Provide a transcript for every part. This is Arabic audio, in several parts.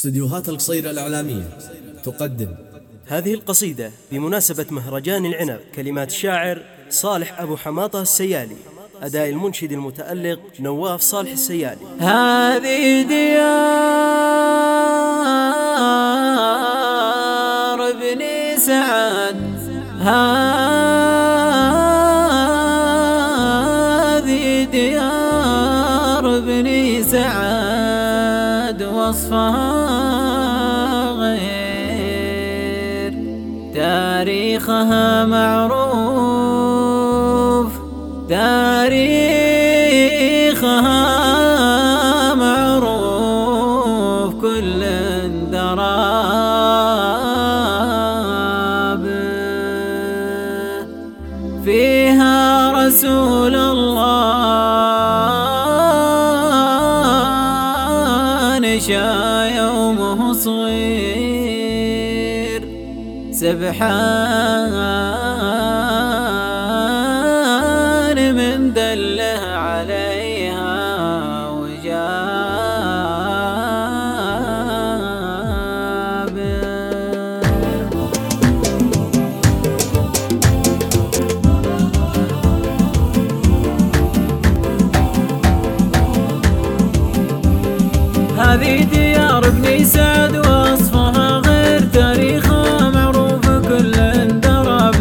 استديوهات القصيرة الإعلامية تقدم هذه القصيدة بمناسبة مهرجان العنب، كلمات الشاعر صالح أبو حماطة السيالي، أداء المنشد المتألق نواف صالح السيالي. هذه ديار بني سعد، هذه ديار بني سعد، وصفها غير تاريخها معروف، تاريخها معروف كل دراب، فيها رسول الله نشا يومه صغير، سبحان من دله عليها وجاب. هذه ديار بني سعد، وصفها غير تاريخها معروف كل درب،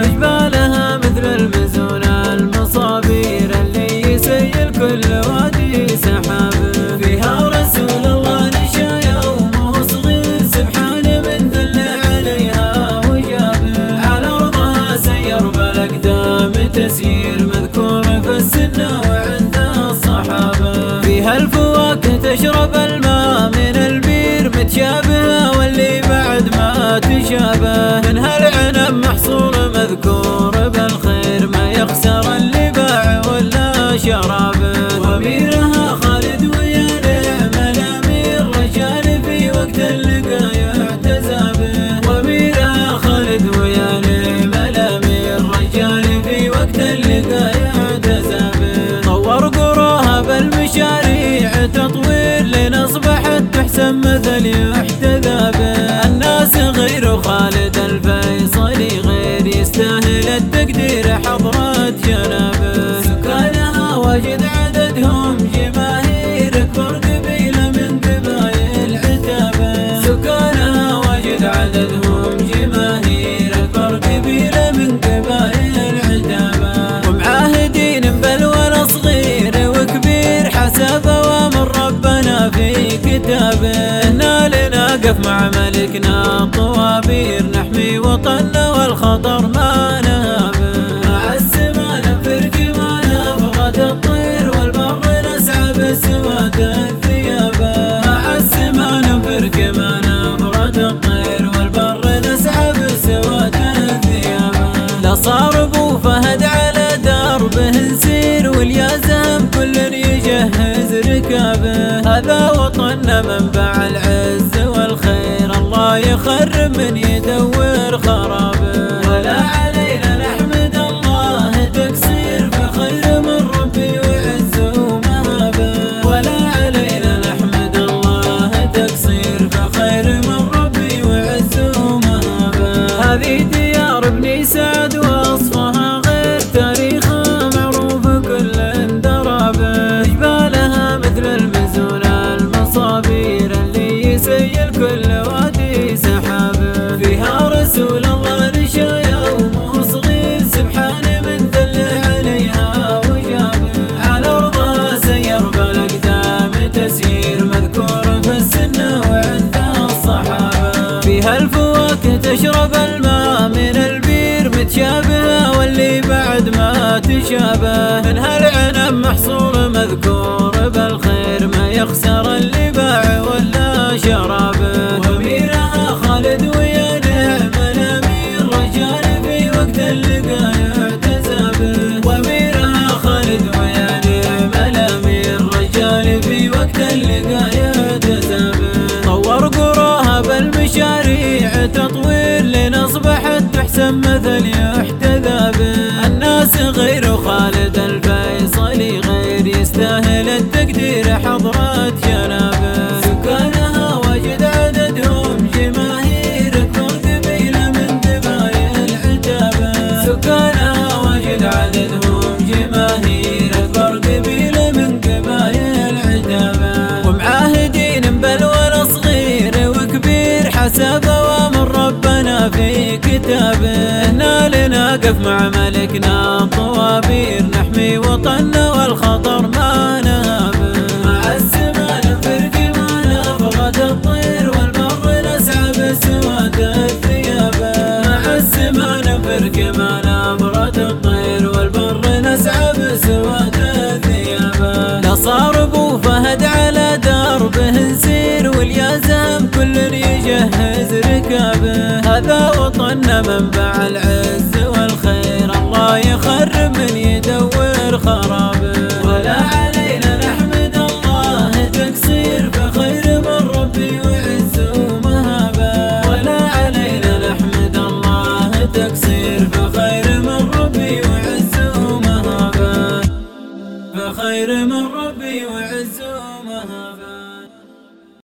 جبالها مثل المزون المصابير اللي يسيل كل وادي سحاب، فيها رسول الله نشا يومه صغير، سبحان من دل عليها وجاب، على ارضها سير بالاقدام تسير، مذكور في السنه وعندها الصحابه، فيها الفواكه تشرب الماء من البير، متشابهه واللي بعد ما تشابه، منها العنب محصول مذكور بالخير، ما يخسر اللي باع ولا شراب، واميرها خالد ويا نعم الامير، رجال في وقت اللقا يعتزى به، واميرها خالد ويا نعم الامير، رجال في وقت اللقا يعتزى به، طور قروها بالمشاريع تطوير، لين اصبحت تحسن مثل يحتذى به، الناس غير خالد الفيصلي غير يستاهل التقدير حضرة جنابه، سكانها واجد عددهم جماهير، اكبر قبيلة من قبائل عتابه، سكانها واجد عددهم جماهير، اكبر قبيلة من قبائل عتابه، ومعاهدين بالولا صغير وكبير، حسب اوامر ربنا في كتابه، إنا لنقف مع ملكنا الطوابير، نحمي وطننا والخطر ما نهابه، مع السما نفرق ما نبغت الطير، والبر نسعى بسواد الثيابه، مع السما نفرق ما نبغت الطير، والبر نسعى بسواد الثيابه، لا صار ابو فهد على دربه نسير، واليازم كل يجهز ركابه، هذا وطننا منبع العز والخير، الله يخرب من يدور خرابه، ولا علينا نحمد الله تقصير، في خير من ربي وعز ومهابه، ولا علينا نحمد الله تقصير، في خير من ربي وعز ومهابه. هذه ديار بني سعد، وصفها غير تاريخها معروف كل درب، جبالها مثل المزون المصابير اللي يسيل كل وادي سحاب، فيها رسول الله نشا يومه صغير، سبحان من دل عليها وجاب، على ارضها سير بالاقدام تسير، مذكور في السنه وعندها الصحابه، فيها الفواكه تشرب الماء من البير، متشابهه واللي بعد ما تشابه، منها العنب محصول مذكور بالخير، ما يخسر اللي باع ولا شراب، واميرها خالد ويا نعم الامير، رجال في وقت اللقا يعتزى به، واميرها خالد ويا نعم الامير، رجال في وقت اللقا يعتزى به، طور قروها بالمشاريع تطوير، لين اصبحت تحسن مثل يحتذى به، الناس غير خالد الفيصلي حسب أوامر ربنا في كتابه. إنا لنقف مع ملكنا الطوابير نحمي وطننا والخطر ما نهابه. مع السما ننفر كما نفرت الطير والبر نسعى بسواد الثيابه. مع السما ننفر كما نفرت الطير والبر نسعى بسواد الثيابه. لا صار ابو فهد على دربه نسير واليازم كل يجهز ركابه. هذا وطننا منبع العز والخير الله يخرب من يدور خرابه. ولا علينا نحمد الله تقصير فخير من ربي وعز ومهابه. ولا علينا نحمد الله تقصير فخير من ربي وعز ومهابه. فخير من ربي وعز ومهابه.